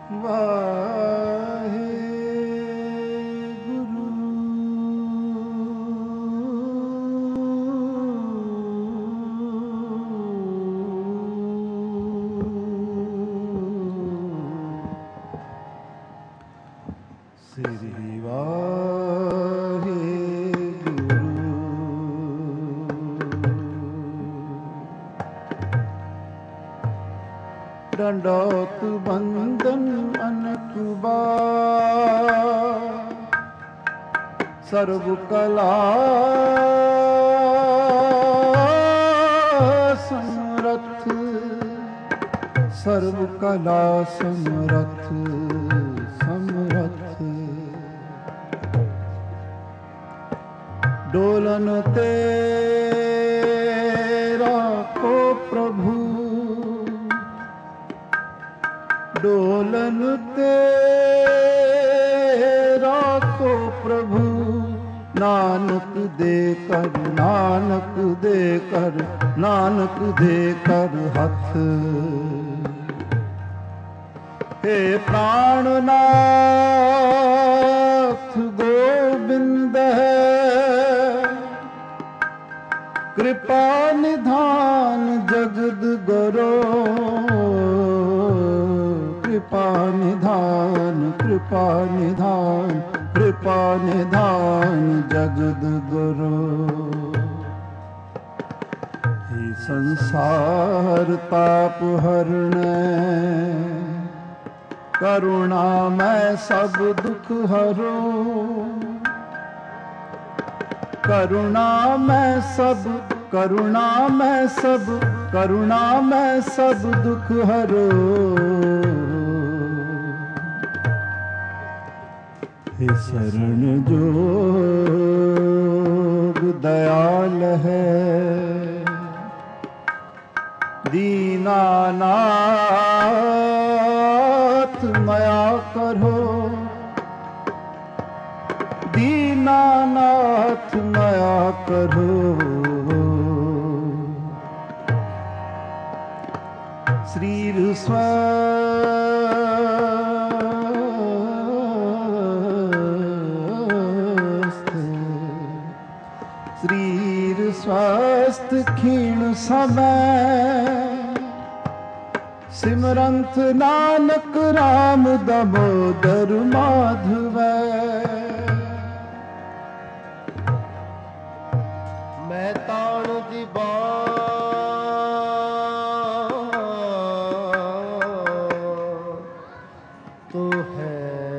ਡੰਡੋਤ ਬੰਦਨ ਅਨਕ ਬਾਰ ਸਰਬ ਕਲਾ ਸਮਰਥ ਸਰਬ ਕਲਾ ਸਮਰਥ ਸਮਰਥ ਡੋਲਨ ਤੇ ਰਾਖੋ ਪ੍ਰਭੂ ਡੋਲਨ ਤੇ ਰਾਖੋ ਪ੍ਰਭੂ ਨਾਨਕ ਦੇ ਕਰ ਨਾਨਕ ਦੇ ਕਰ ਨਾਨਕ ਦੇ ਕਰ ਹੱਥ ਹੇ ਪ੍ਰਾਣਨਾਥ ਗੋਬਿੰਦ ਕਿਰਪਾ ਨਿਧਾਨ ਜਗਦ ਗੁਰੂ कृपा निधान कृपा निधान कृपा निधान जगद गुरु हे संसार ताप हरणे करुणा मैं सब दुख हरो करुणा मैं सब करुणा मैं सब करुणा मैं सब दुख हरो हे शरण जोग दयाल है दीनानाथ मया करो दीनानाथ मया करो श्रीर शरीर स्वस्थ क्षीण समय सिमरंत नानक राम दामोदर माधव मैं ताण दी तो है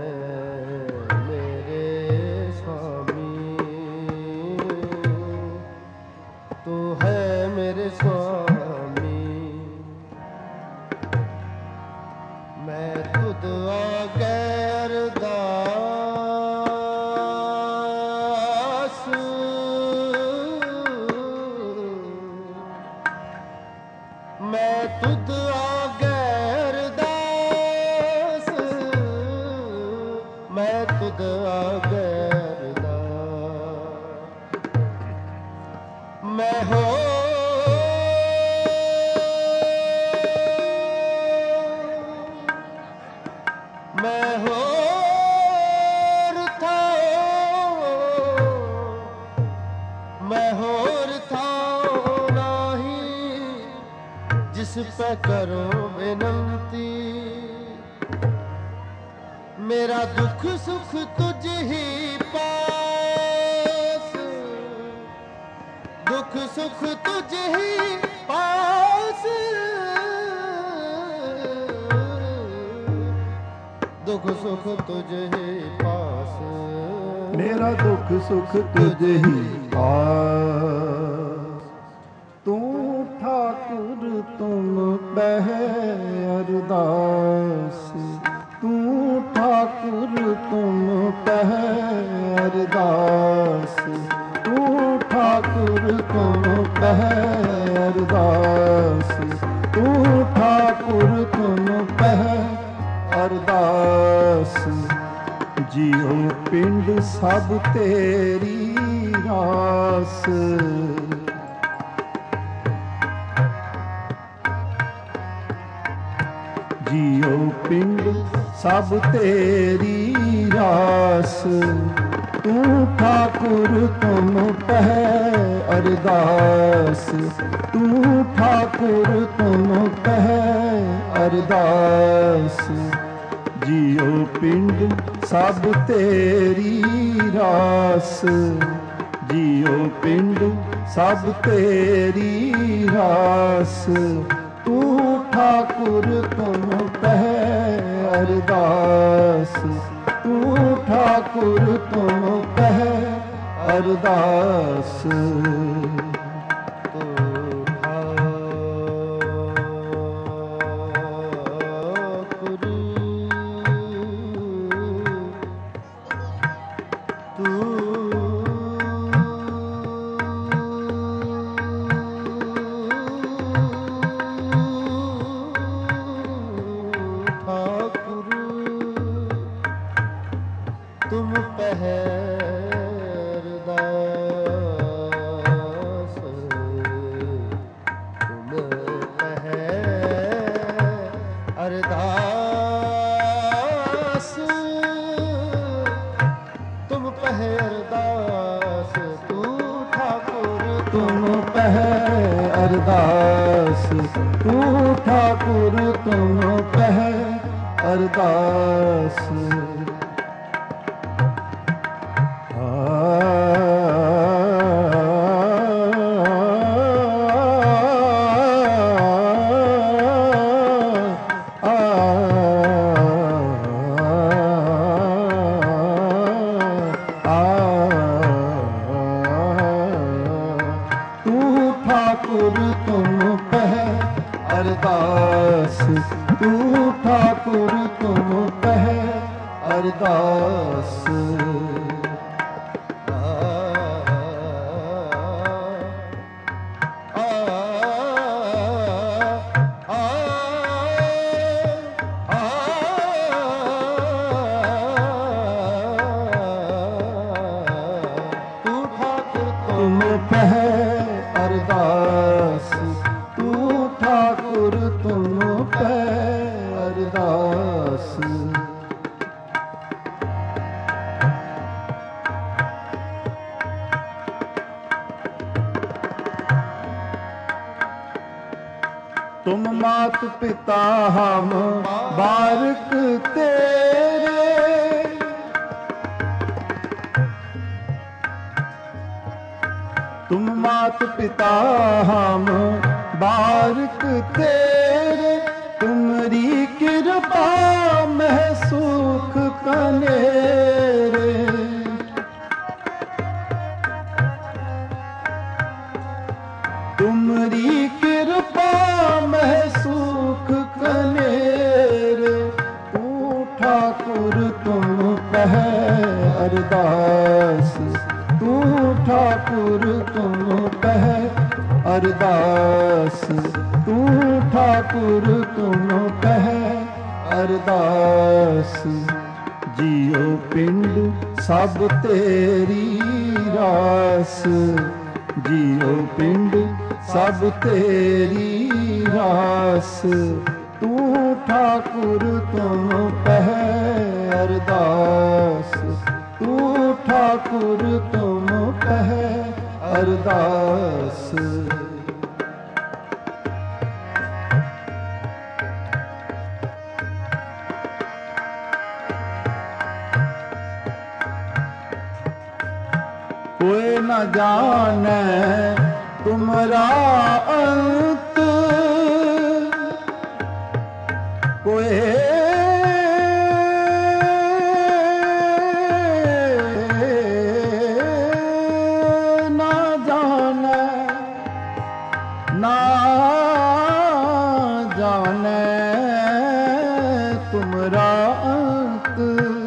पे करो विनंती मेरा दुख सुख तुझ ही पास दुख सुख तुझ ही पास दुख सुख तुझ ही पास मेरा दुख सुख तुझ ही पास तू ठाकुर तुम बह अरदास तू ठाकुर तुम बह अरदास तू ठाकुर तुम बह अरदास तू ठाकुर तुम बह अरदास जियो पिंड सब तेरी रास जियो ਪਿੰਡ ਸਭ ਤੇਰੀ ਰਾਸ। ਤੂੰ ਠਾਕੁਰ ਤੁਮ ਪਹਿ ਅਰਦਾਸ। ਤੂੰ ਠਾਕੁਰ ਤੁਮ ਪਹਿ ਅਰਦਾਸ। ਜੀਉ ਪਿੰਡ ਸਭ ਤੇਰੀ ਰਾਸ। ਜੀਉ ਪਿੰਡ ਸਭ ਤੇਰੀ ਰਾਸ। ਤੂੰ ਠਾਕੁਰ ਤੁਮ ਪਹਿ ਅਰਦਾਸ। ਤੂੰ ਠਾਕੁਰ ਤੁਮ ਪਹਿ ਅਰਦਾਸ। ਤੁਮ ਪਹਿ ਅਰਦਾਸ। ਤੁਮ ਪਹਿ ਅਰਦਾਸ। ਤੁਮ ਪਹਿ ਅਰਦਾਸ। ਤੂੰ ਠਾਕੁਰ ਤੁਮ ਪਹਿ ਅਰਦਾਸ। ਤੂੰ ਠਾਕੁਰ ਤੁਮ ਪਹਿ ਅਰਦਾਸ। ਠਾਕੁਰ ਤੁਮ ਪਹਿ ਅਰਦਾਸ। ਤੂੰ ਠਾਕੁਰ ਤੁਮ ਪਹਿ ਅਰਦਾਸ। ਤੂੰ ਠਾਕੁਰ ਤੁਮ ਪਹਿ ਅਰਦਾਸ। ਤੂੰ ਠਾਕੁਰ ਤੁਮ ਪਹਿ ਅਰਦਾਸ। ਤੁਮ ਮਾਤ ਪਿਤਾ ਹਮ ਬਾਰਕ ਤੇਰੇ। ਤੁਮ ਮਾਤ ਪਿਤਾ ਹਮ ਬਾਰਕ ਤੇਰੇ। ਤੁਮਰੀ ਕਿਰਪਾ ਮਹਿ ਸੁਖ ਕਨੇਰੇ। ਤੁਮਰੀ ਕਿਰਪਾ ਮਹਿ ਸੁਖ ਕਨੇਰੇ। ਤੂੰ ਠਾਕੁਰ ਤੁਮ ਪਹਿ ਅਰਦਾਸ। ਤੂੰ ਠਾਕੁਰ ਤੁਮ ਪਹਿ ਅਰਦਾਸ। ਤੂੰ ਠਾਕੁਰ ਤੁਮ ਪਹਿ ਅਰਦਾਸ। ਜੀਉ ਪਿੰਡ ਸਭ ਤੇਰੀ ਰਾਸ। ਜੀਉ ਪਿੰਡ ਸਭ ਤੇਰੀ ਰਾਸ। ਤੂੰ ਠਾਕੁਰ ਤੁਮ ਪਹਿ ਅਰਦਾਸ। ਤੂੰ ਠਾਕੁਰ ਤੁਮ ਪਹਿ ਅਰਦਾਸ। ਕੋਇ ਨ ਜਾਣੈ ਤੁਮਰਾ ਅੰਤ। ਕੋਇ ਨ ਜਾਣੈ ਨਾ ਜਾਣੈ ਤੁਮਰਾ ਅੰਤ।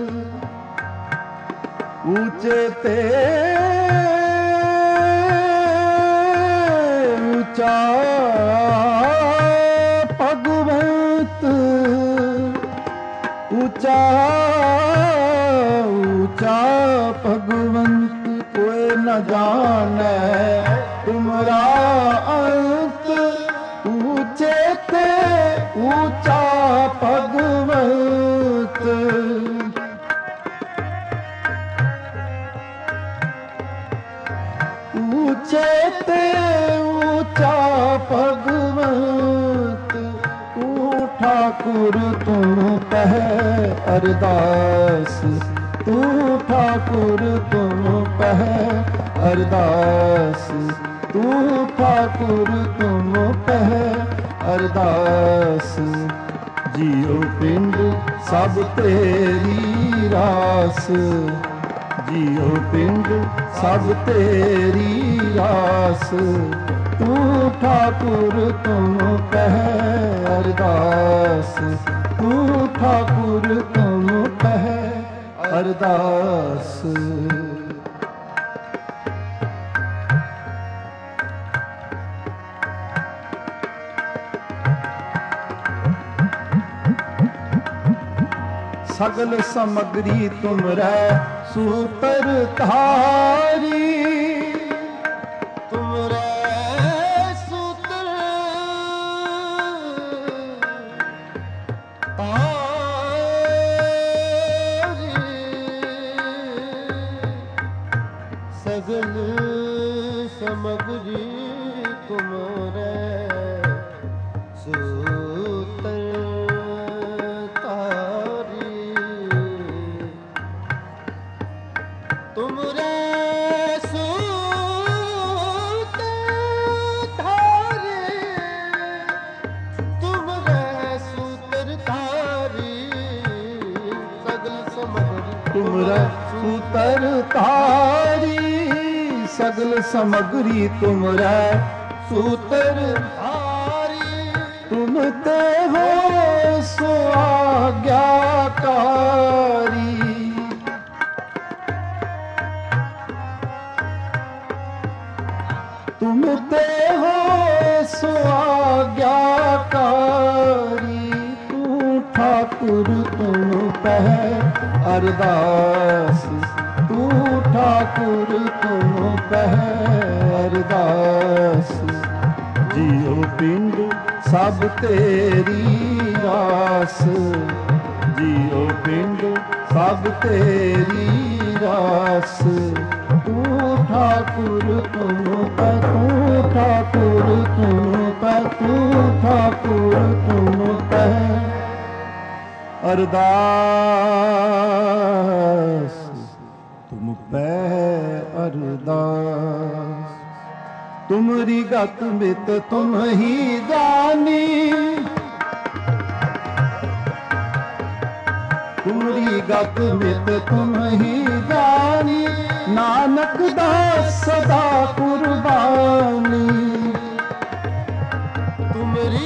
ਊਚੇ ਤੇ ਊਚਾ ਭਗਵੰਤ। ਊਚਾ ਊਚਾ ਭਗਵੰਤ। ਕੋਇ ਨ ਜਾਣੈ ਤੁਮਰਾ ਅੰਤ। ਊਚੇ ਤੇ ਊਚਾ ਭਗਵੰਤ। तुम कह अरदास, तू ठाकुर तुम कह अरदास, तू ठाकुर तुम कह अरदास। जियो पिंड सब तेरी रास, जियो पिंड सब तेरी रास, तू ठाकुर तुम कह अरदास, तू ठाकुर तुम कह अरदास। सगल समग्री तुमरै सूतर धारी, तुमरै सूतर धारी, सगल समग्री तुमरै सूतर सूतर धारी, सगल समग्री तुमरै सूतर धारी, तुम ते हो सो आज्ञाकारी, तुम ते हो सो आज्ञाकारी, तू ठाकुर तुम कह अरदास, तू ठाकुर तुम कह अरदास। जियो पिंड सब तेरी रास, जियो पिंड सब तेरी रास, तू ठाकुर तुम कह, तू ठाकुर तुम कह, तू ठाकुर तुम कह अरदास, तुम पै अरदास। तुमरी गत मित तुम ही जानी, तुमरी गत मित तुम ही जानी, नानक दास सदा कुर्बानी। तुमरी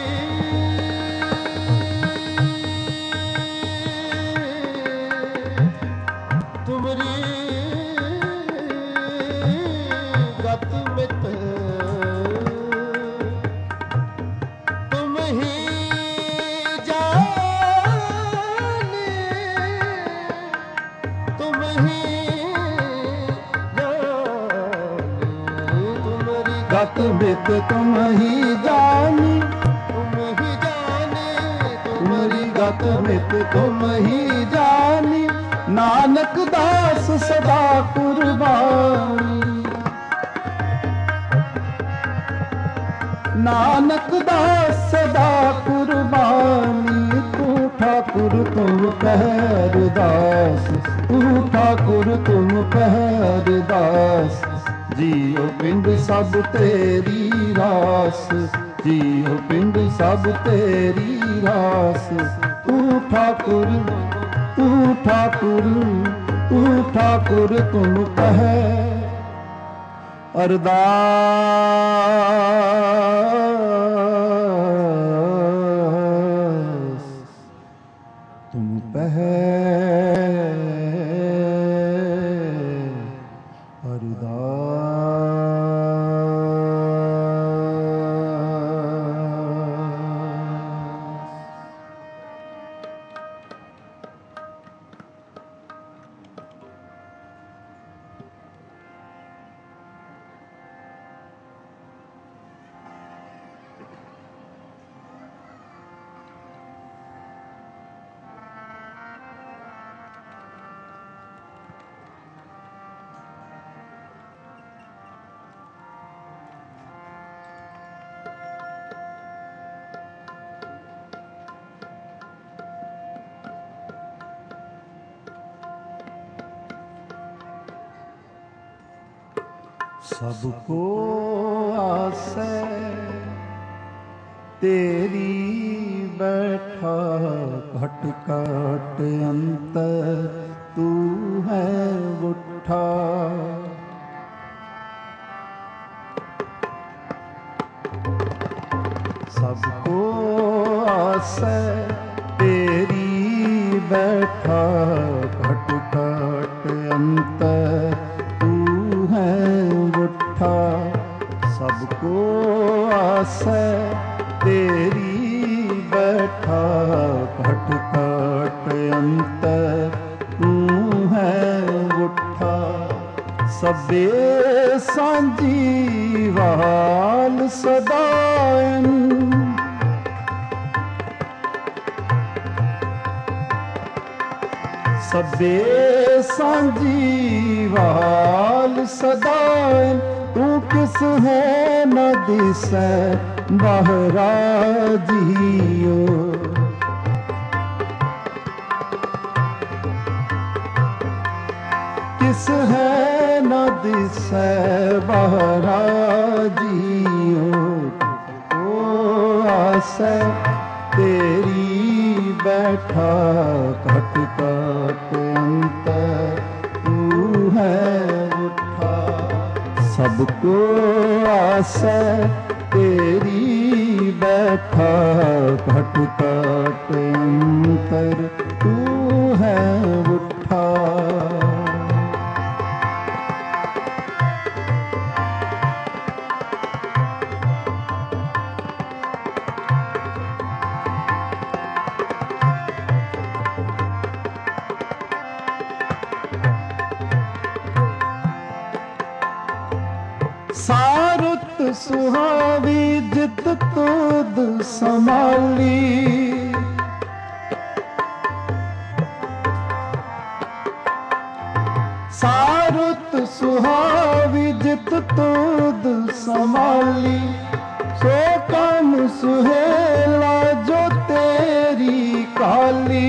गत मित तुम ही जाने, तुम ही जाने, तुमरी गत मित तुम ही जानी, तुम ही जाने, तुमरी गत मित तुम ही जानी, नानक दास सदा कुर्बानी। नानक दास सदा कुर्बानी, तू ठाकुर तुम कह अरदास, तू ठाकुर तुम कह अरदास। जियो पिंड सब तेरी रास, जियो पिंड सब तेरी रास, तू ठाकुर, तू ठाकुर, तू ठाकुर तुम कह अरदास। तुम कह सबको आसै तेरी बैठा घट घट अंतर तू है उठा। सबको आसै तेरी बैठा घट घट अंतर तू है उठा। सबको आसै तेरी बैठा घट घट अंतर तू है उठा। सबे सांझी वाल सदायन सबे सांझी वाल सदायन तू किस है न दिसै बाहरा जियो। किस है न दिसै बाहरा जियो। ओ आसै तेरी बैठा घट घट अंतर तू है उठा। सबको आसै तेरी बैठा घट घट अंतर तू है उठा। सारुत सुहावी जित तुद संभाली। सारुत सुहावी जित तुद संभाली। सो कम सुहेला जो तेरी काली।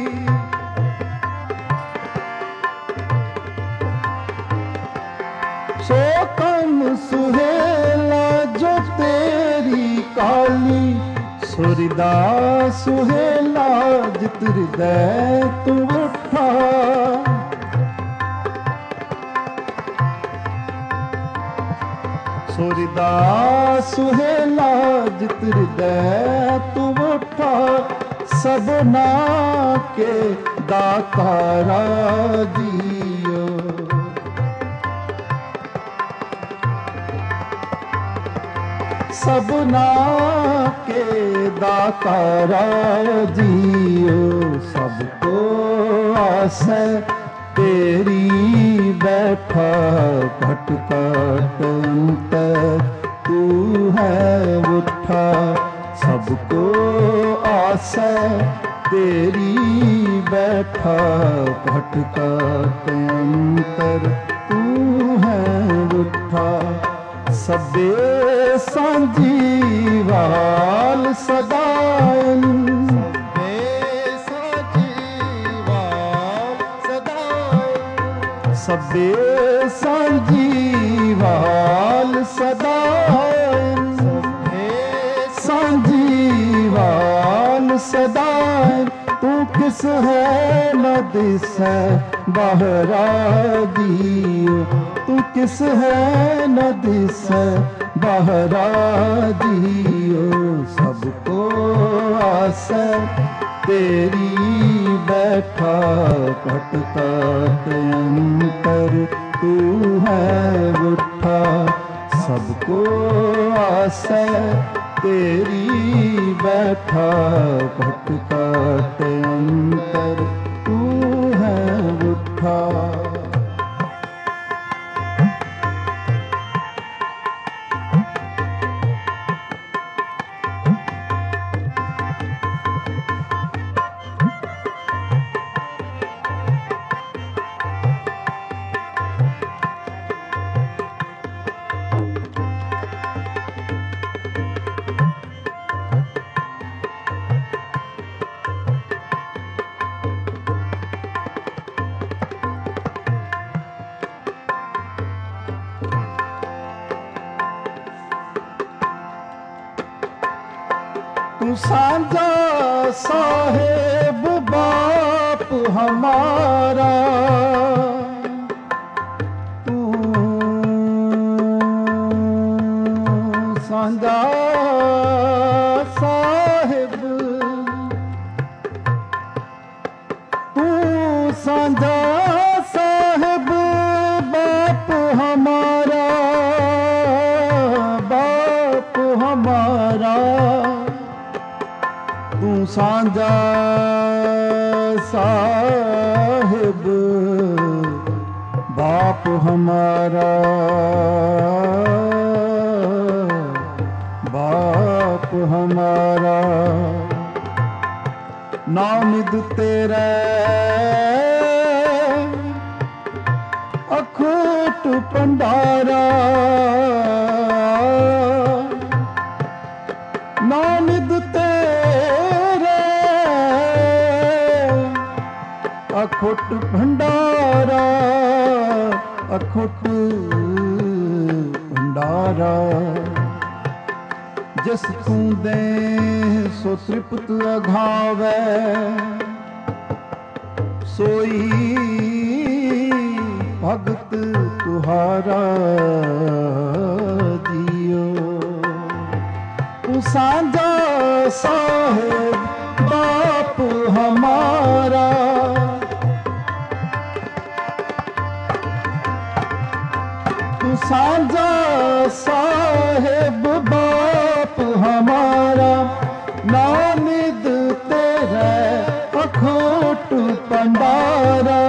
सो कम सुहेला जो तेरी काली। सुरदा सुहेला जित हृदय तू उठा। सुरदा सुहेला जित हृदय तू उठा। सबना के दातारा जियो। सबना के दातारा जियो। सबको आसै तेरी बैठा घट घट अंतर तू है उठा। सबको आसै तेरी बैठा घट घट अंतर तू है उठा। सबे सांझी वाल सदायन। सबे सांझी वाल सदायन। सांझी वाल सदायन तू किस है न दिसै बाहरा जियो। तू किस है न दिसै बाहरा जियो। सबको आसै तेरी बैठा घट घट अंतर तू है उठा। सबको आसै तेरी बैठा घट घट अंतर तू है उठा। साझा साहेब बाप हमारा, तू साझा साहेब, तू साझा साहेब बाप हमारा, बाप हमारा, तू साझा साहिब बाप हमारा, बाप हमारा। नामिद तेरे अखूट भंडारा, नामिद तेरे अखुट भंडारा, अखुट भंडारा। जिस तू दे सो तृप्त अघावै, सोई भगत तुहारा दियो। तू साझा साहेब बाप हमारा, तू साझा साहेब बाप हमारा। नामिद तेरे अखूट भंडारा,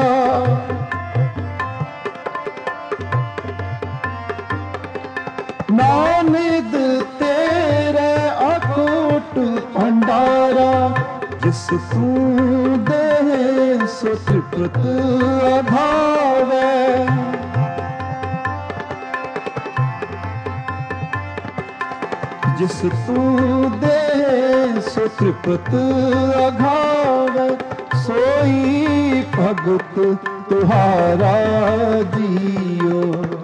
नामिद तेरे अखूट भंडारा। जिस तू दे सो तृप्त अघावै, जिस तू दे सो तृप्त अघावै, सोई भगत तुहारा जियो।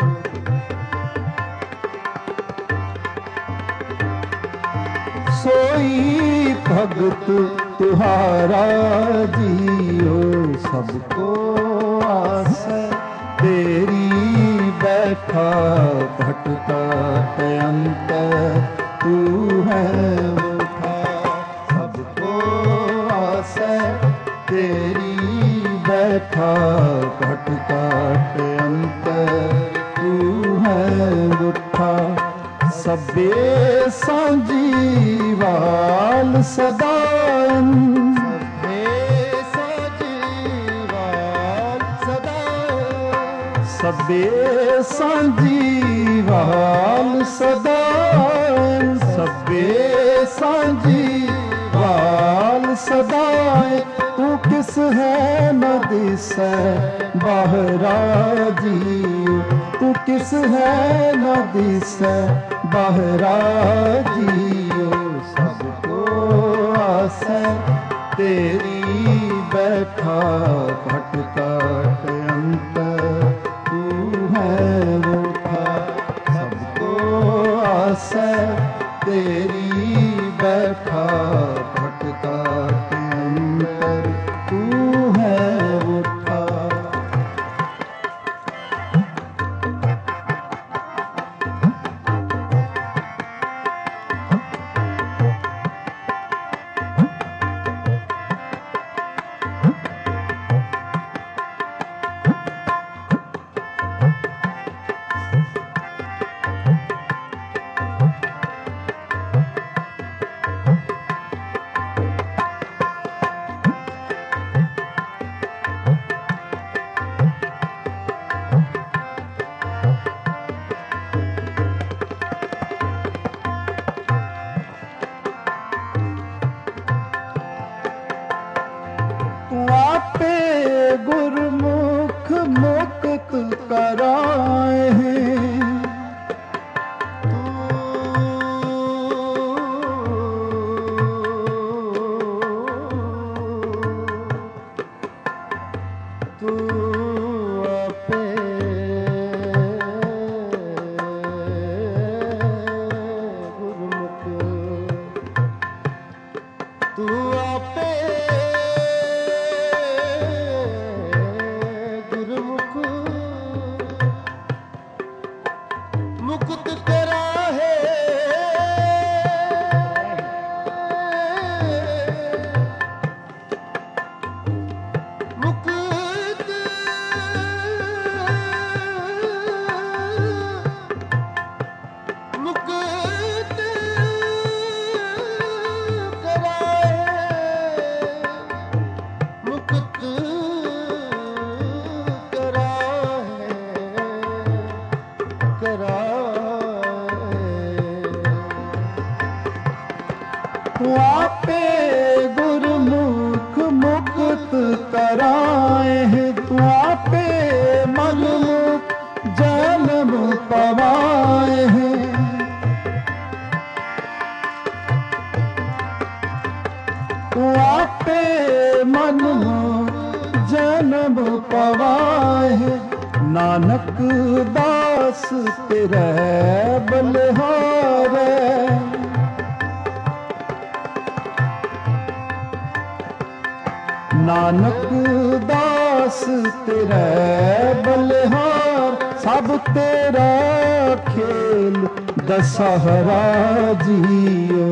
सोई भगत तुहारा जियो। सबको आस तेरी बैठा भटका है अंतर, तू है उठा। सबको आस तेरी बैठा भटका है अंतर, तू है उठा। सबे सांजीवाल सदान, सबे सांजीवाल सदाए, सबे सांजीवाल सदाए। तू किस है न दिसै बाहरा जियो, तू किस है न दिसै बाहरा जियो। सबको आसै तेरी बैठा भटका अंतर, तू है उठा। सबको आसै तेरी बैठा भटका अंतर, तू है उठा। गुरमुख मुक्त कराए हैं, तू आपे गुरमुख मुक्त कराए आपे गुरमुख मुक्त कराए हैं, तू आपे मनमुख जन्म पवाए हैं। तू आपे मनमुख जन्म पवाए हैं। नानक दास तेरे बलिहारे, नानक दास तेरे बलिहार। सब तेरा खेल दशहरा जियो,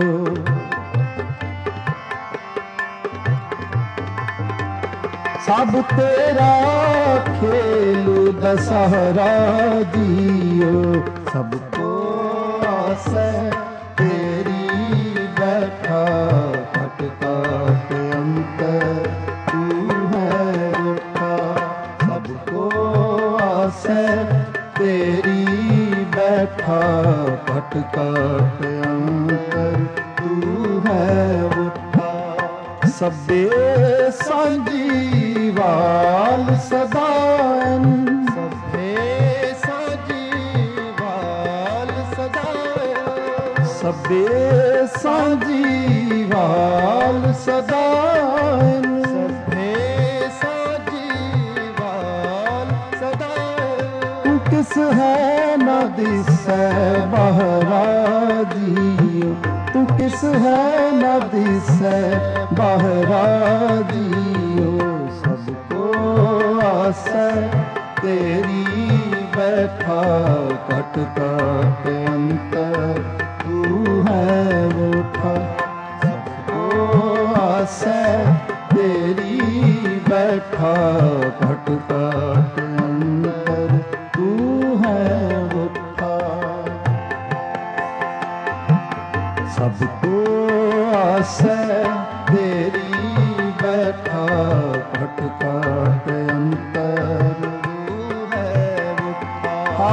सब तेरा खेल दशहरा जियो। सबको आसे तेरी बैठा खटकाट अंतर तू है उठा। सबको आसे तेरी बैठा खटकाट अंतर तू है उठा। सबे सांझी वाल सदान, सबे सांझी वाल सदान, सबे सांझी वाल सदान, सबे सांझी वाल सदान। तू किस है न दिसै बहरा जियो, तू किस है न दिसै बहरा जियो। सबको आसै तेरी बैठा खटकाट अंतर तू है उठा। सबको आसै तेरी बैठा खटकाट अंतर तू है उठा। सबको आसै तेरी बैठा खटकाट अंतर तू है उठा।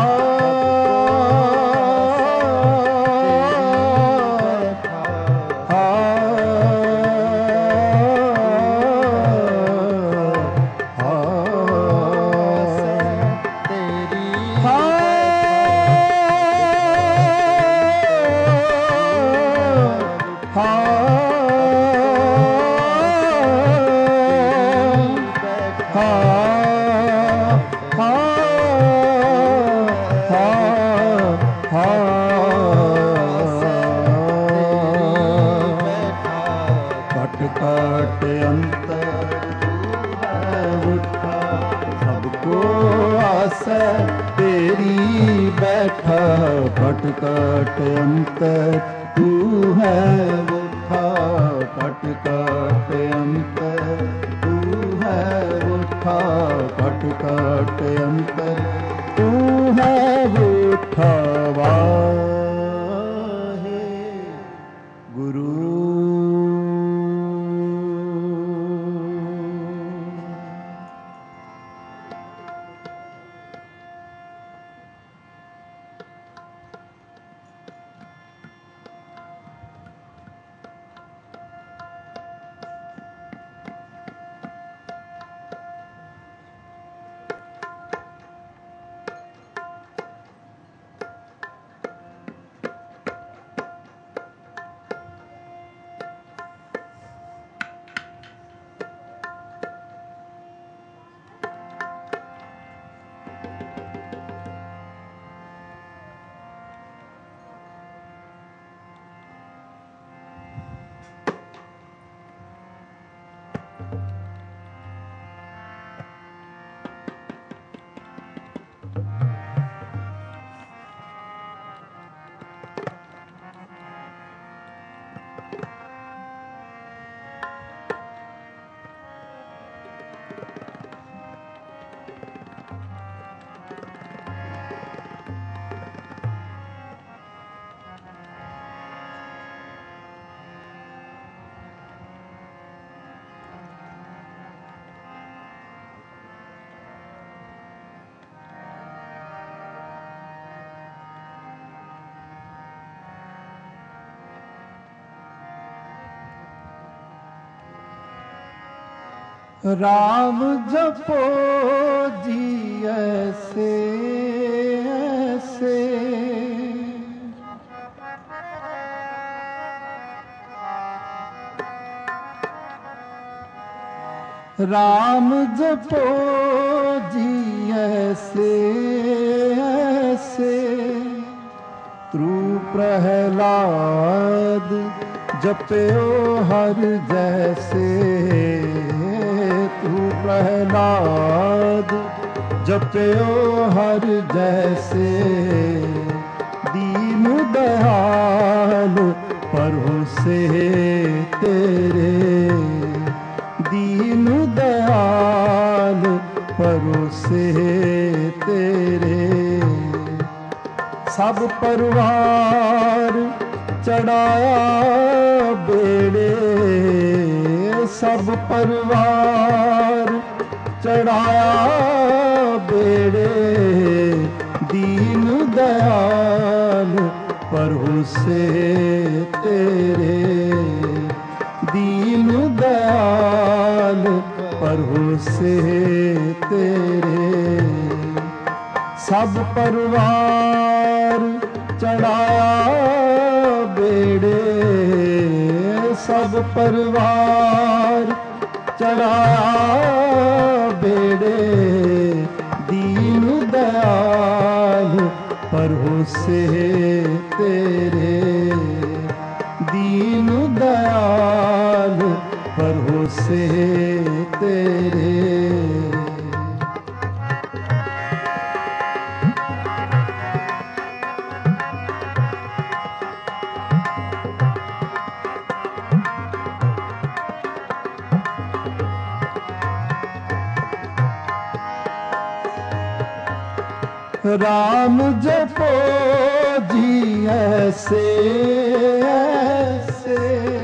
खटकाट अंतर तू है उठा। सबको आसै तेरी बैठा खटकाट अंतर तू है उठा। खटकाट अंतर तू है उठा। खटकाट अंतर तू है उठा। वाहे गुरु। राम जपो जी ऐसे ऐसे, राम जपो जी ऐसे ऐसे, त्रु प्रहलाद जप्यो हर जैसे, तू प्रहलाद जप्यो हर जैसे, दीन दयाल प्रभु से तेरे, दीन दयाल प्रभु से तेरे, सब परिवार चढ़ाया बेड़े, सब परिवार चढ़ाया बेड़े, दीन दयाल प्रभु से तेरे, दीन दयाल प्रभु से तेरे, सब परिवार चढ़ाया बेड़े, सब परिवार चढ़ाया बेड़े, दीन दयाल प्रभु से तेरे, दीन दयाल प्रभु से तेरे। राम जपो जी ऐसे ऐसे,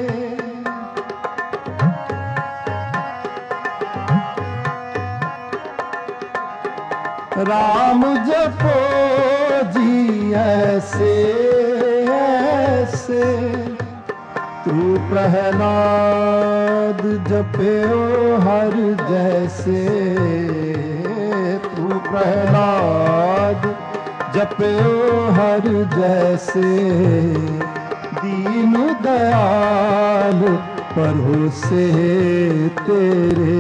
राम जपो जी ऐसे ऐसे, तू प्रहलाद जप्यो हर जैसे, तू प्रहलाद जप्यो हर जैसे, दीन दयाल प्रभु से तेरे,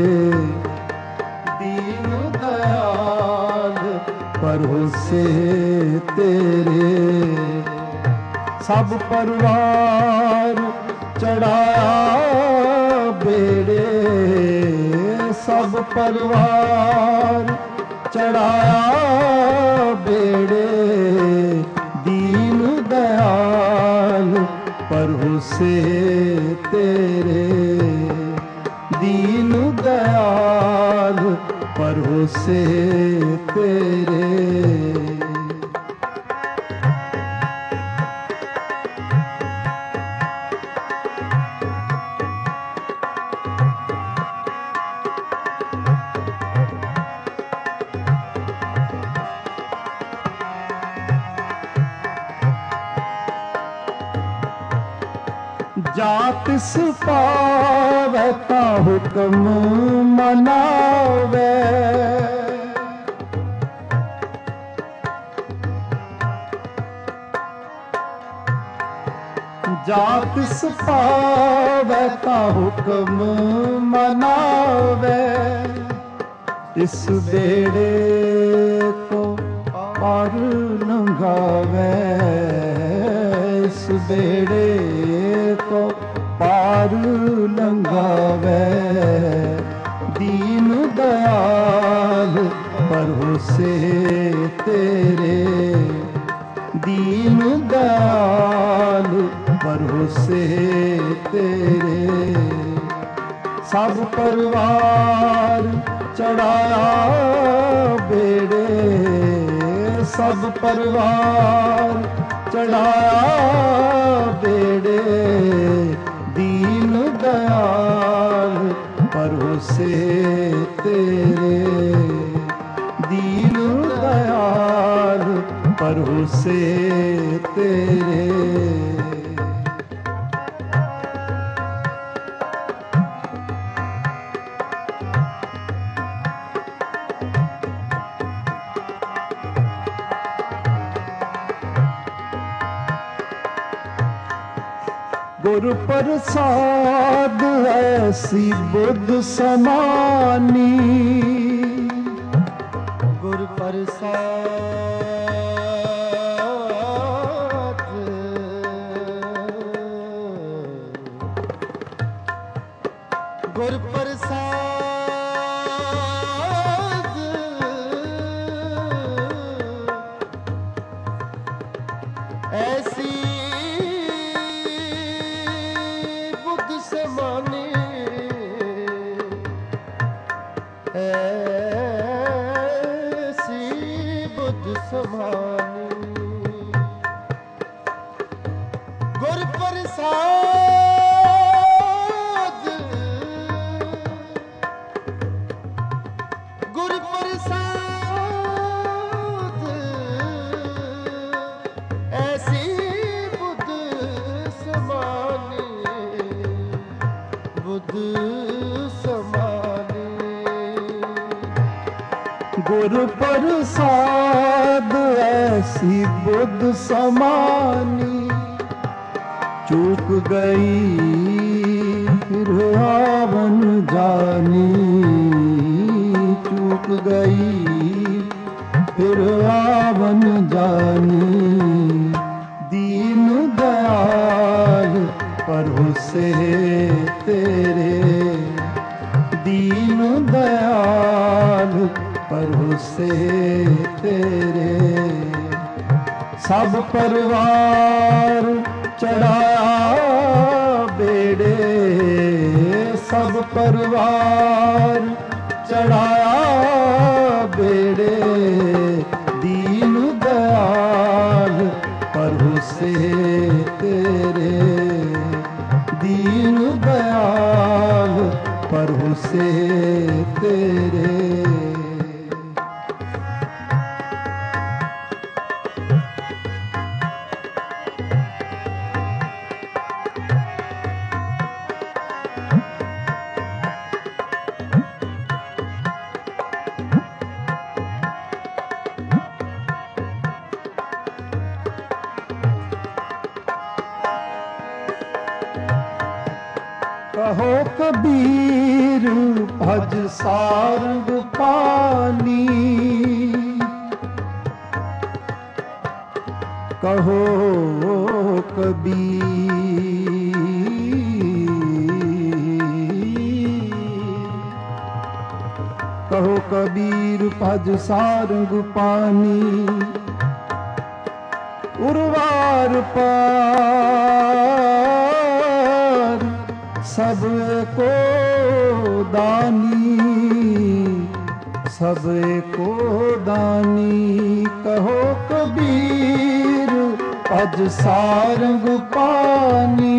दीन दयाल प्रभु से तेरे, सब परिवार चढ़ाया बेड़े, सब परिवार चढ़ाया बेड़े, दीन दयाल प्रभु से तेरे, दीन दयाल प्रभु से तेरे। जात पावै ता हुक्म मनावे, जात पावै ता हुक्म मनावे, इस बेड़े को पार लंघावे, इस बेड़े को पार लंघावे, दीन दयाल प्रभु से तेरे, दीन दयाल प्रभु से तेरे, सब परिवार चढ़ाया बेड़े, सब परिवार चढ़ाया बेड़े, दीन दयाल प्रभु से तेरे, दीन दयाल प्रभु से तेरे। गुरु प्रसाद ऐसी बुद्ध समानी, गुरु प्रसाद, गुरु प्रसाद ऐसी बुद्ध समानी, ऐसी बुद्ध समानी, गुरु प्रसाद, गुरु प्रसाद ऐसी बुद्ध समानी, बुद्ध समानी, गुरु प्रसाद ऐसी बुद्ध समानी, चूक गई फिर आवन जानी, चूक गई फिर आवन जानी, दीन दयाल प्रभु से तेरे, दीन दयाल प्रभु से तेरे, सब परिवार चढ़ाया बेड़े, सब परिवार चढ़ाया बेड़े, दीन दयाल प्रभु से तेरे, दीन दयाल प्रभु से तेरे। कहो कबीर भज सारंग पानी, कहो कबीर, कहो कबीर भज सारंग पानी, उर्वार पार सब को दानी, सब को दानी, कहो कबीर भज सारंग पानी,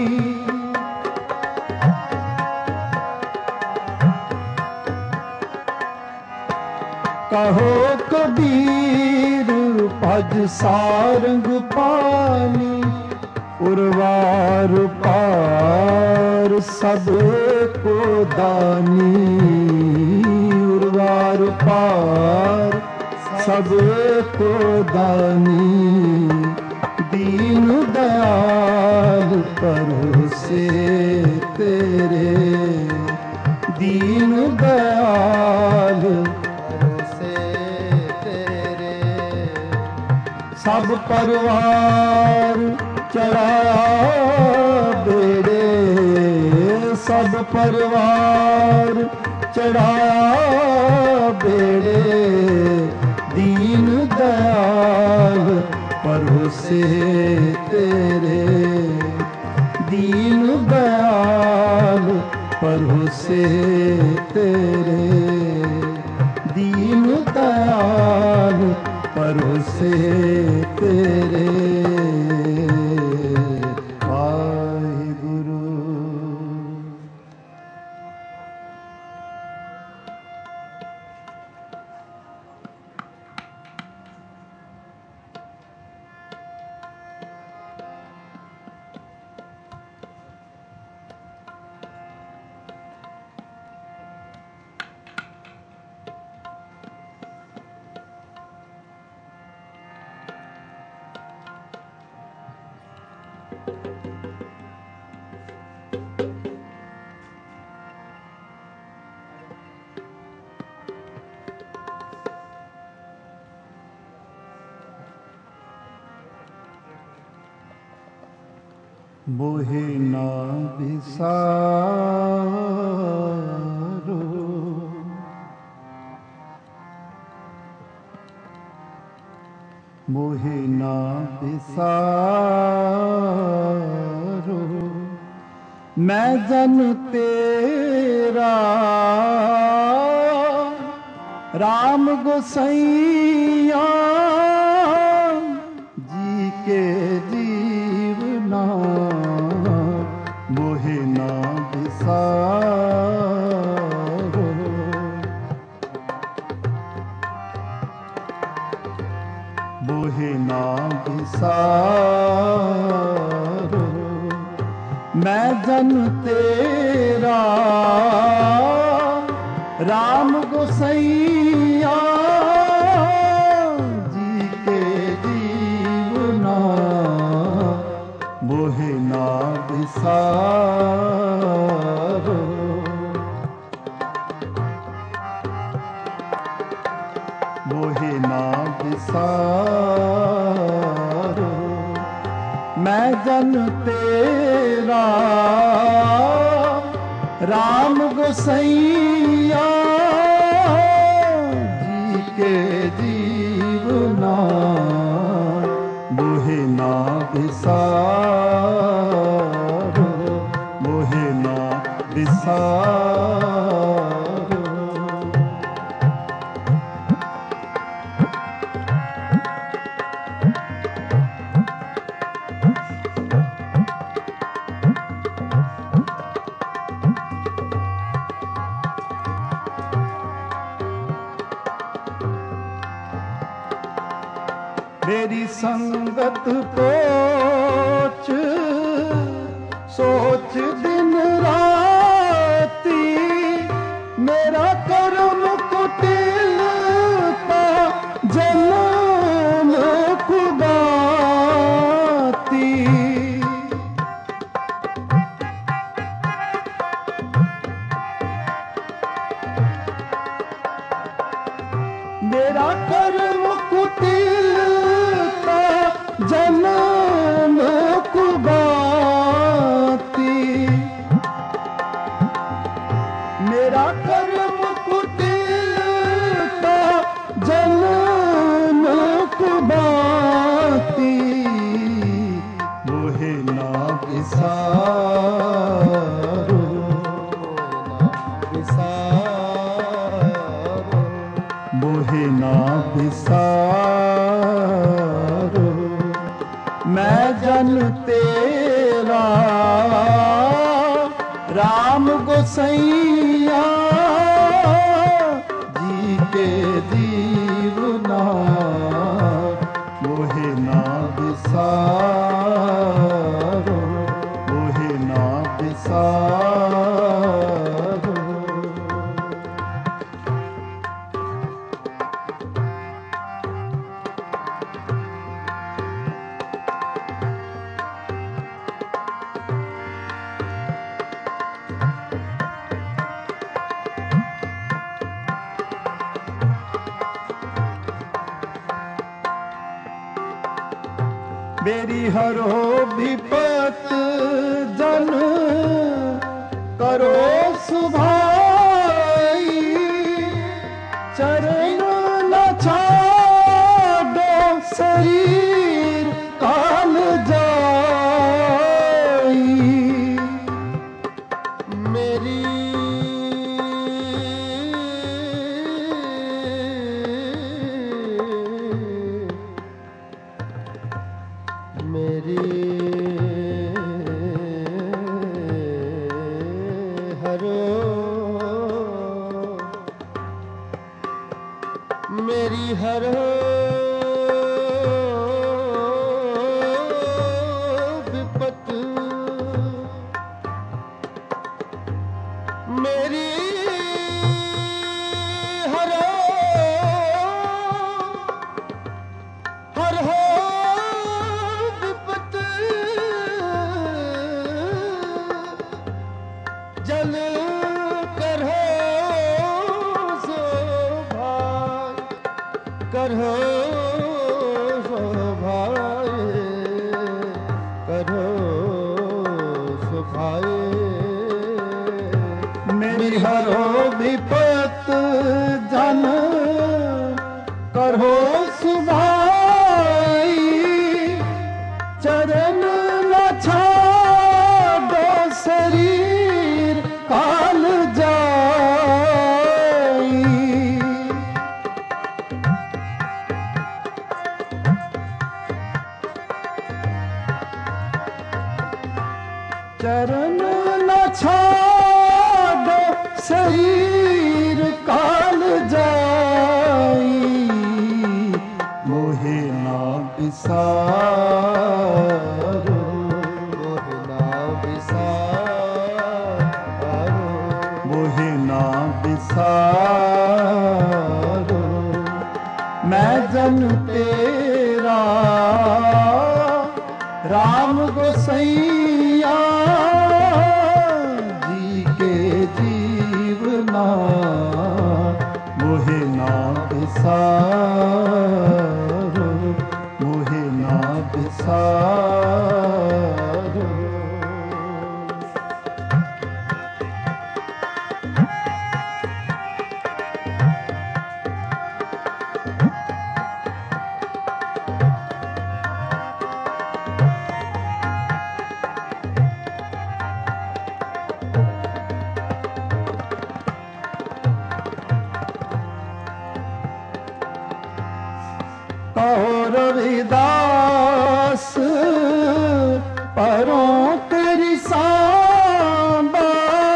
कहो कबीर भज सारंग पानी, उर्वार पार सब को दानी, उर्वार पार सब को दानी, दीन दयाल प्रभु से तेरे, दीन दयाल प्रभु से तेरे, सब परिवार चढ़ाया बेड़े, सब परिवार चढ़ाया बेड़े, दीन दयाल प्रभु से तेरे, दीन दयाल प्रभु से तेरे, दीन दयाल प्रभु से तेरे। मोहे ना बिसारो, मोहे ना बिसारो, मैं जन तेरा राम गोसैया, जी के जीवना मोहे ना बिसारो, मोहे ना बिसारो, मैं जन तेरा राम गोसैया, जी के जीवना मोहे ना बिसारो, मोहे ना बिसारो, मैं जन तेरा राम गोसैया, जी के जीवना मोहे ना बिसारो, मोहे ना बिसारो। मेरी संगत पोच सोच दिन राती, मेरा कर्म कुटिलता जन्म कुबाती, मेरा कर्म कुटिलता जन्म कुबाती, मेरा कर्म कुटिलता जन्म कुबाती, मोहे ना बिसारो, मोहे ना बिसारो, मैं जन तेरा राम गोसैया, जी के जीवना मोहे ना बिसारो, मोहे ना बिसारो। मेरी हरो विपत जन करो सुभाई, चरण न छाड़ो शरीर काल जाई, मेरी मेरी हरो, मेरी हरो विपत, मेरी हरो हर हो जल करहो सौभाग्य, करहो सौभाग्य, करहो चरण न छाड़ो शरीर काल जाई, मोहे ना बिसारो, मोहे ना बिसारो, मोहे ना बिसारो। मैं जन तेरा राम गोसैया, जी के जीवना मोहे ना बिसारो, मोहे ना बिसारो। कहो रविदास परों तेरी सांबा,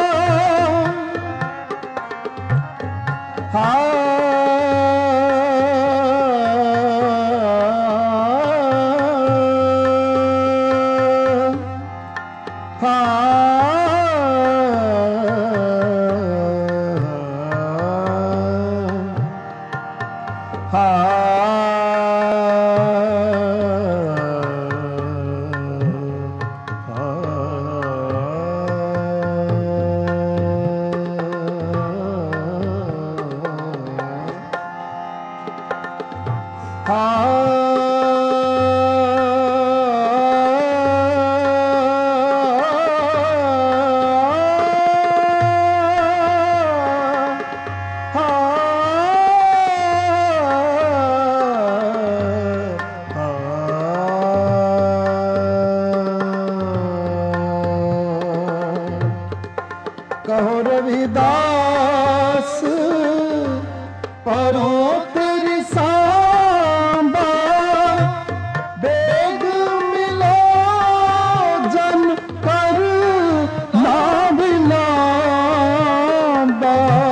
कहो रविदास परों तेरी सांबा, बेग मिलो जन कर ना बिलांबा।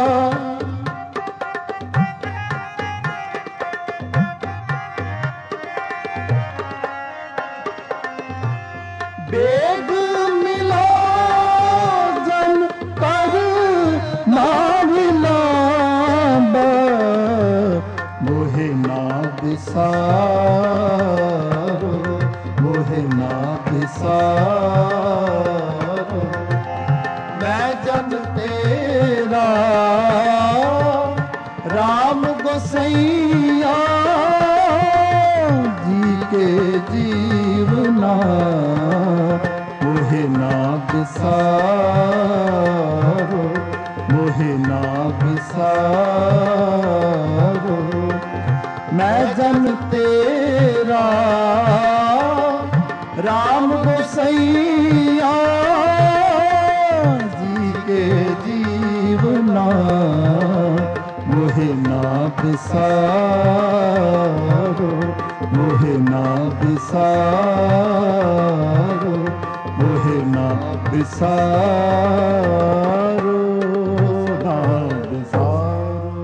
बेग मिलो जन कर ना बिलांबा, मोहे ना बिसारो, मोहे ना बिसारो। मैं जन तेरा राम गोसैया, जी के जीवना मोहे ना बिसारो, मोहे ना बिसारो। मैं जन तेरा राम गोसैया, जी के जीवना मोहे ना बिसारो, मोहे ना बिसारो, मोहे ना बिसारो, ना बिसारो।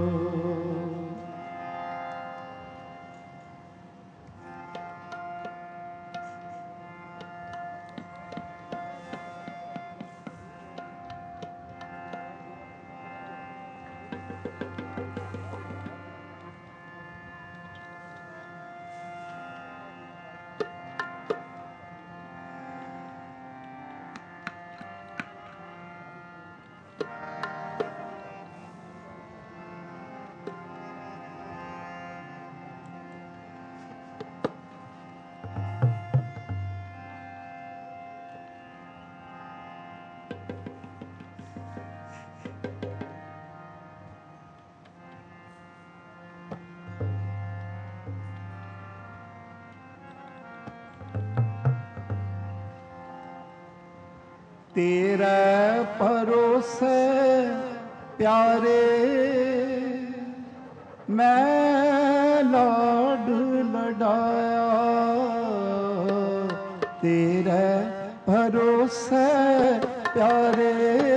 तेरा परोसे प्यारे मैं लाड लडाया, तेरे भरोसे प्यारे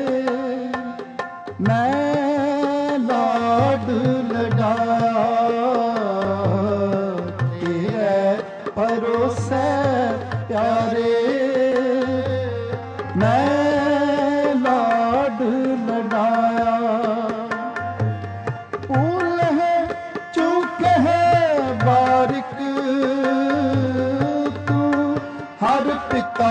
मैं लाड लडाया तेरे परोसे प्यारे मैं लाड लडाया भूल है चूक है बारिक तू हर पिता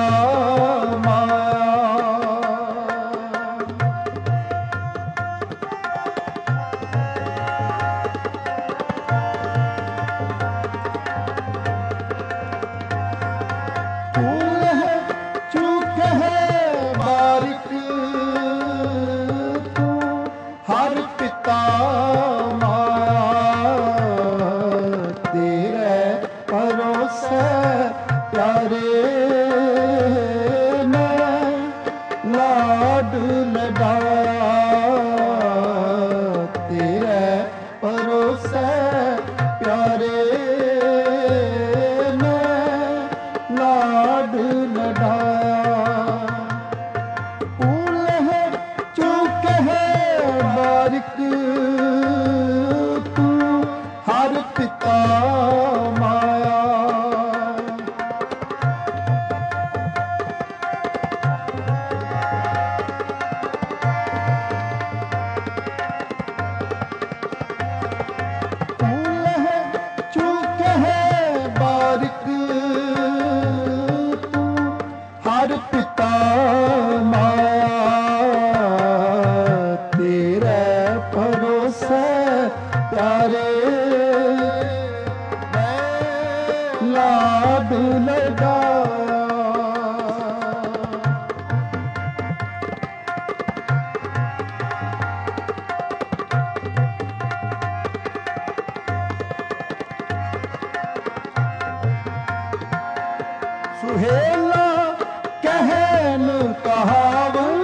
सुहेला कहन कहावन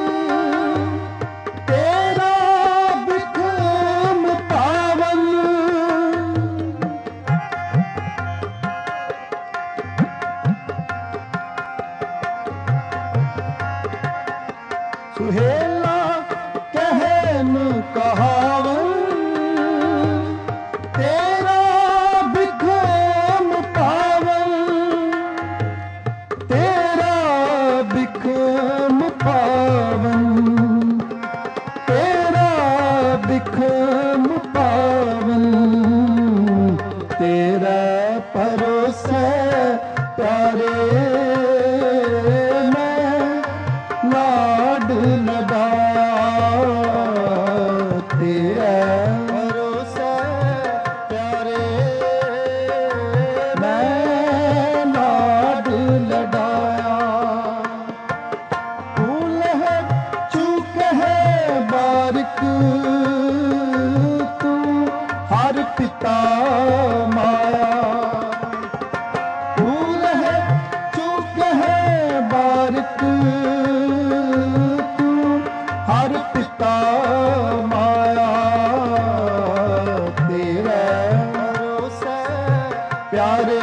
तेरा बिखम पावन सुहेला कहन कहावन तेरा बिखम पावन तेरा बिखम पावन तेरा बिखम पावन तेरा परोसे प्यारे मैं लाड लडाया तेरा परोसे प्यारे मैं लाड लडाया भूल है चूक है बारिक तू हर पिता माया भूल है चूक है बारिक तू हर पिता माया तेरे भरोसे प्यारे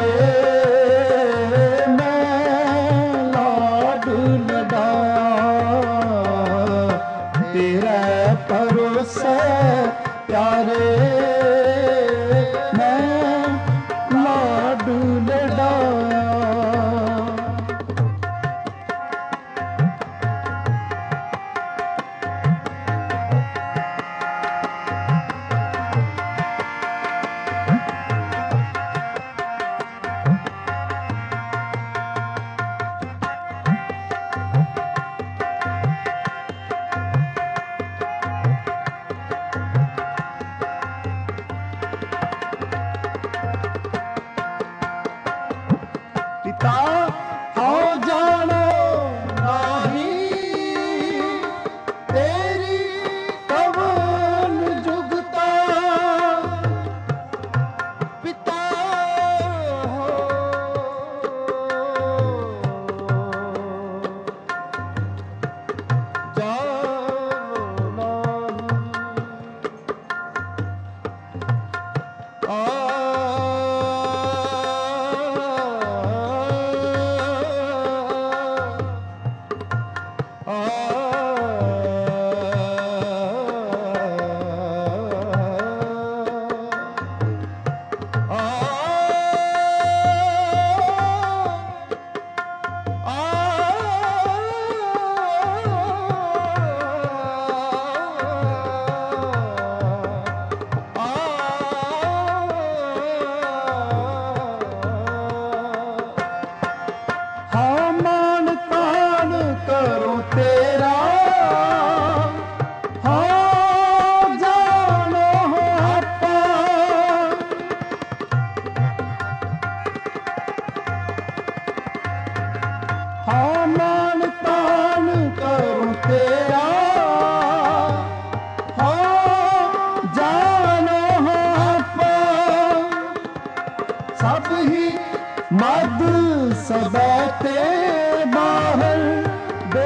तेरा परोसे प्यारे मैं लाड लडाया पिता हो जानो नाही तेरी कवन जुगता पिता हो जानो नाही बैठे बाहर बे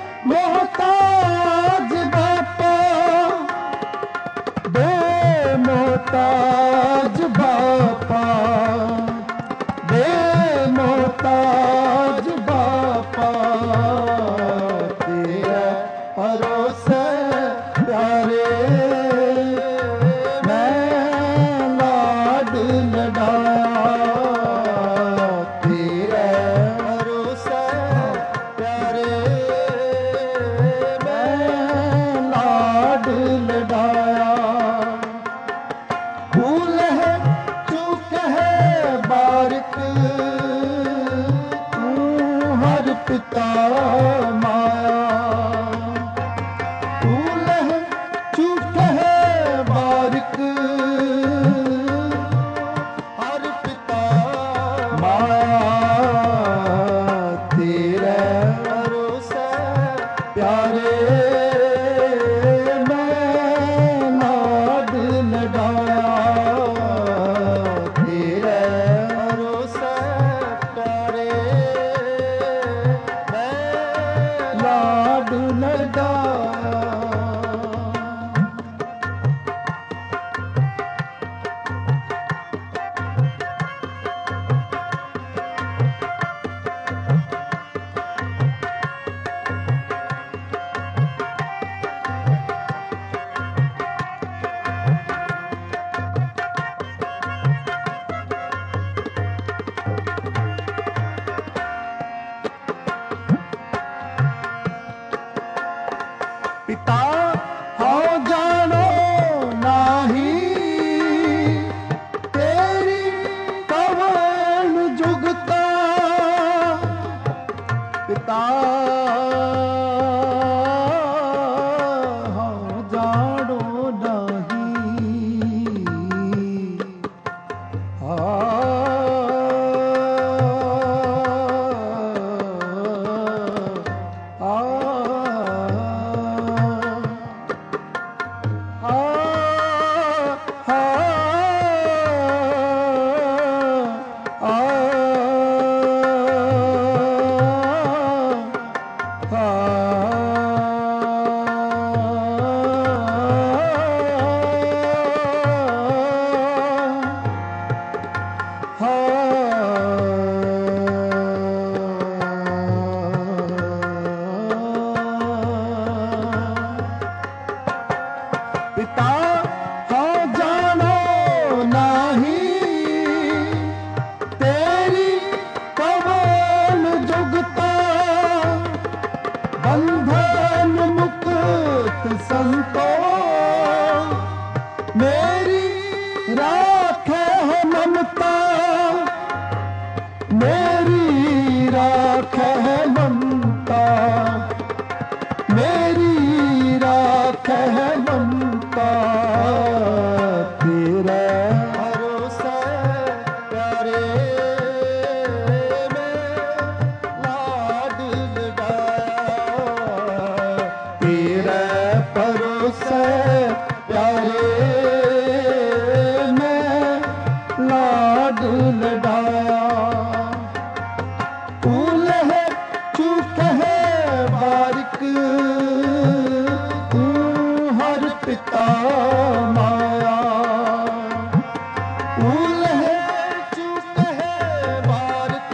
मोहताज बापा, बे मोहताज बापा, बे मोहताज बापा, तेरे भरोसे प्यारे मैं लाड लड़ाया, तेरे भरोसे प्यारे मैं लाड लड़ाया। भूल है चूक है बारिक तू हर पिता माया, भूल है चूक है बारिक हर पिता माया, तेरे भरोसे प्यारे मैं लाड लड़ाया, तेरे भरोसे प्यारे मैं लाड लड़ाया। पिता हो जानो नाही तेरी कवन जुगता, पिता हो जानो नाही पिता हो जानो नाही तेरी कवन जुगता, बंधन मुक्त संतो मेरी राखे है ममता, मेरी राखे है ममता, मेरी राखे है ममता, तेरे भरोसे प्यारे मैं लाड लड़ाया, तेरे भरोसे प्यारे मैं लाड लड़ाया। फूल है चूक है बारिक तू हर पिता माया, फूल है चूक है बारिक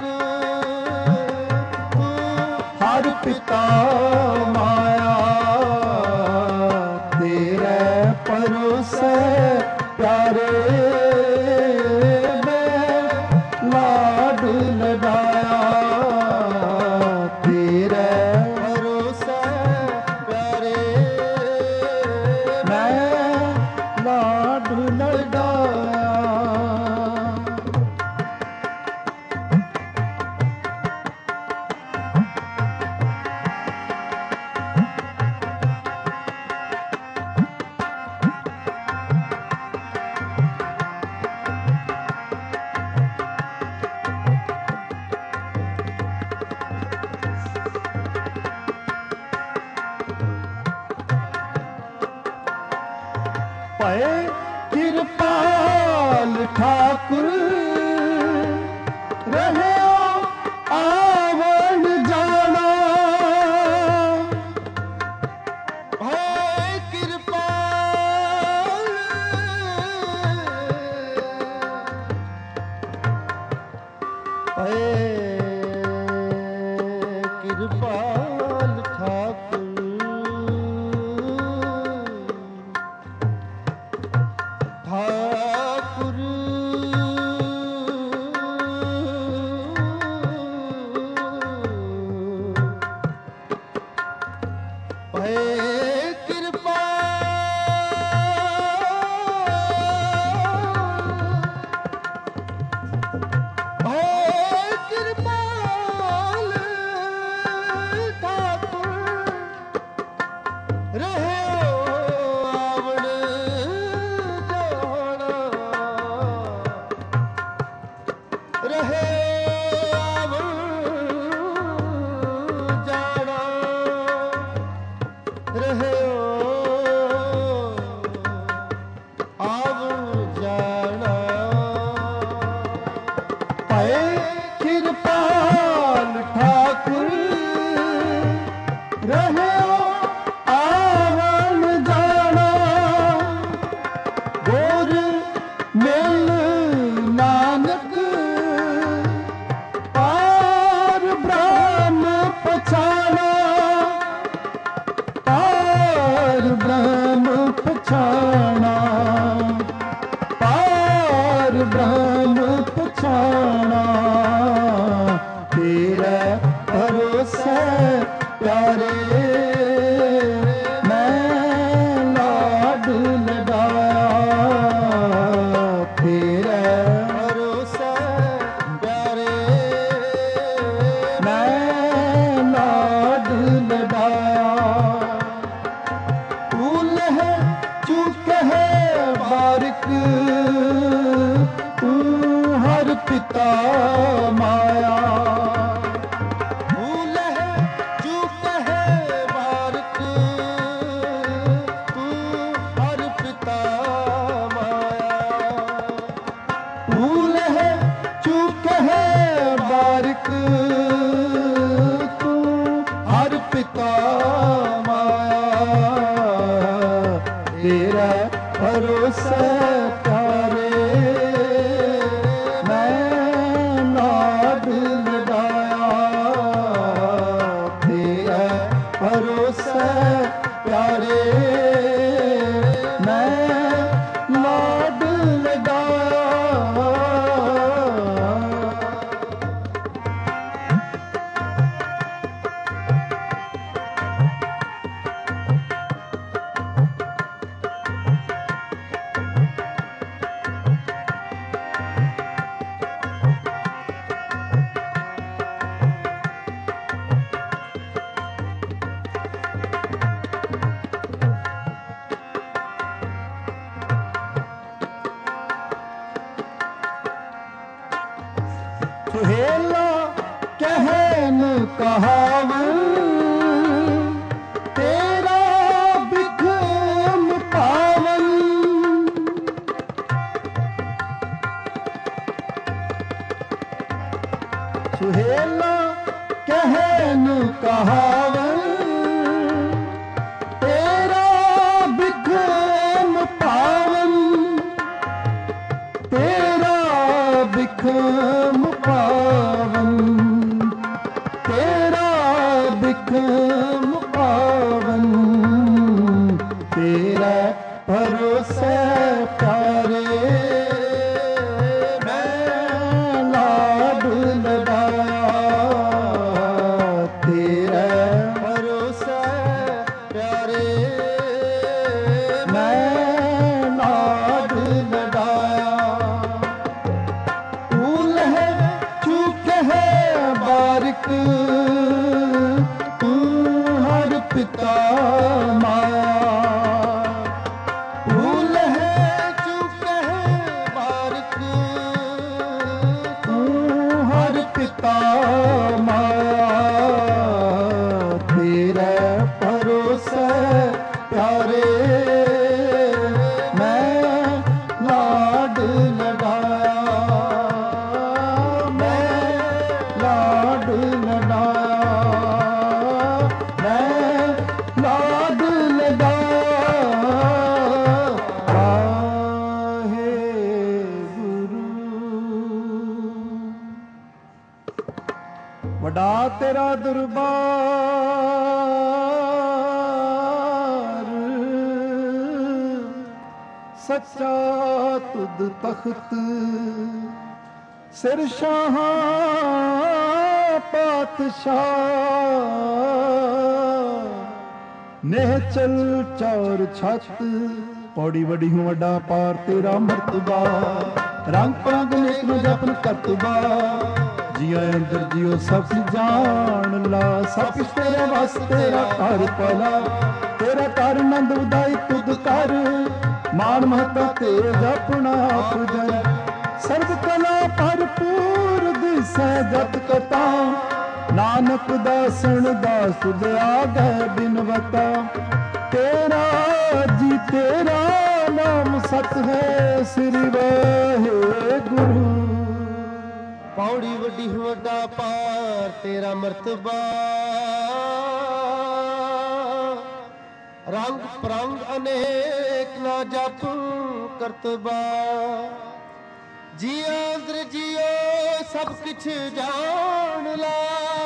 तू हर पिता माया, तेरे भरोसे प्यारे मैं लाड लड़ाया, तेरे भरोसे प्यारे मैं लाड लड़ाया। पए कृपाल ठाकुर रहे ठाकुर सुहेला कहन कहावन तेरा बिखम पावन। सुहेला कहन कहावन तेरा बिखम पावन, तेरा बिखम पावन, तेरा बिखम पावन, तेरा भरोसे प्यारे मैं लाड लगाया, तेरा भरोसे प्यारे मैं लाड लगाया। फूल है चूक है बारिक तू हर पिता माया, फूल है चूक है बारिक तू हर पिता माया, तेरे भरोसे प्यारे मैं लाड लगाया, मैं लाड लगाया, मैं लाड लगाया। आहे गुरु वडा तेरा दरबार, ਸੱਚਾ ਤੁਧ ਤਖਤ ਸਿਰ ਸ਼ਾਹਾਂ ਪਾਤਸ਼ਾਹ ਨੇਹ ਚਲ ਚੌਰ ਛਤ ਪੌੜੀ ਵੱਡੀ ਹੂੰ ਵੱਡਾ ਪਾਰ ਤੇਰਾ ਮਰਤਬਾ ਰੰਗ ਪੰਗ ਨੇਕ ਨੂੰ ਜਪਨ ਕਰਤਬਾ ਜੀਆ ਅੰਦਰ ਜਿਉ ਸਭ ਜਾਣ ਲਾ ਸਭ ਕੁਛ ਤੇਰੇ ਵਸ ਤੇਰਾ ਘਰ ਭਲਾ ਤੇਰਾ ਘਰ ਨੰਦ ਉਦਾਈ ਤੁਧ ਕਰ ਮਾਨ ਮਹਤਾ ਤੇਜ ਆਪਣਾ ਆਪ ਜਨ ਸਰਬ ਕਲਾ ਭਰਪੂਰ ਦਿਸੈ ਜਤ ਕਤਾ ਨਾਨਕ ਦਾਸਣ ਦਾਸ ਤੁਧ ਆਗੈ ਬਿਨਵਤਾ ਤੇਰਾ ਜੀ ਤੇਰਾ ਨਾਮ ਸਤ ਹੈ ਸ੍ਰੀ ਵਾਹਿਗੁਰੂ ਪੌੜੀ ਵੱਡੀ ਵੱਡਾ ਪਾਰ ਤੇਰਾ ਮਰਤਬਾ ਰੰਗ ਪ੍ਰੰਗ ਅਨੇਕ ਨਾ ਜਪ ਕਰਤਬਾ ਜੀਓ ਅੰਦਰ ਜੀਓ ਸਭ ਕੁਛ ਜਾਣ ਲਾ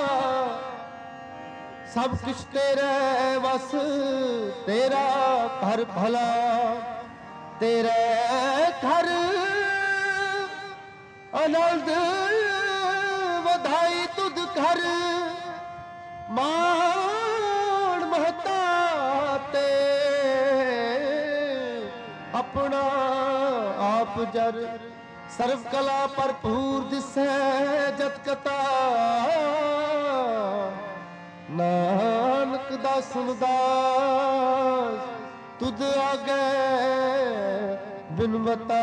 ਸਭ ਕੁਛ ਤੇਰੇ ਵਸ ਤੇਰਾ ਘਰ ਭਲਾ ਤੇਰੇ ਘਰ ਆਨੰਦ ਵਧਾਈ ਤੁਧ ਘਰ ਮਾਣ ਮਹਤਾ ਤੇ ਆਪਣਾ ਆਪ ਜਰ ਸਰਵ ਕਲਾ ਭਰਪੂਰ ਦਿਸੈ ਜਤ ਕਤਾ ਨਾਨਕ ਦਾਸਨ ਦਾਸ ਤੁਧ ਆਗੈ ਬਿਨਵਤਾ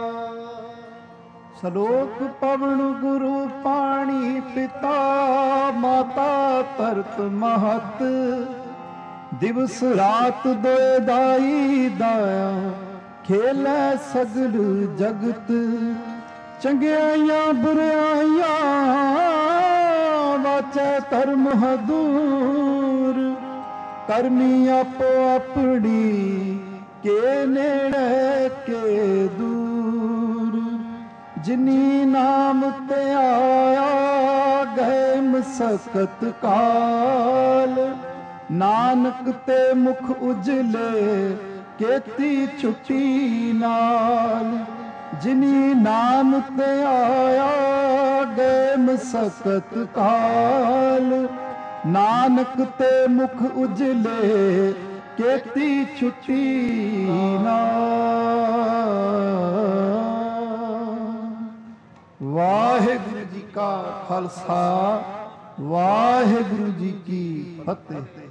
ਸਲੋਕ ਪਵਨ ਗੁਰੂ ਪਾਣੀ ਪਿਤਾ ਮਾਤਾ ਧਰਤ ਮਹਤ ਦਿਵਸ ਰਾਤ ਦੋਇ ਦਾਈ ਦਾਇਆ ਖੇਲੈ ਸਗਲ ਜਗਤ ਚੰਗਿਆਈਆਂ ਬੁਰਾਈਆਂ ਵਾਚੈ ਧਰਮ ਹਦੂਰ ਕਰਮੀ ਆਪੋ ਆਪਣੀ ਕੇ ਨੇੜੇ ਕੇ ਦੂਰ ਜਿਨੀ ਨਾਮ ਤੇ ਆਇਆ ਗਏ ਮਸਕਤ ਕਾਲ ਨਾਨਕ ਤੇ ਮੁਖ ਉਜਲੇ ਕੀਤੀ ਛੁੱਟੀ ਨਾਲ ਜਿਨੀ ਨਾਮ ਤੇ ਆਇਆ ਗਏ ਮਸਕਤ ਕਾਲ ਨਾਨਕ ਤੇ ਮੁਖ ਉਜਲੇ ਕੀਤੀ ਛੁੱਟੀ ਨਾਲ। ਵਾਹਿਗੁਰੂ ਜੀ ਕਾ ਖਾਲਸਾ ਵਾਹਿਗੁਰੂ ਜੀ ਕੀ ਫਤਿਹ।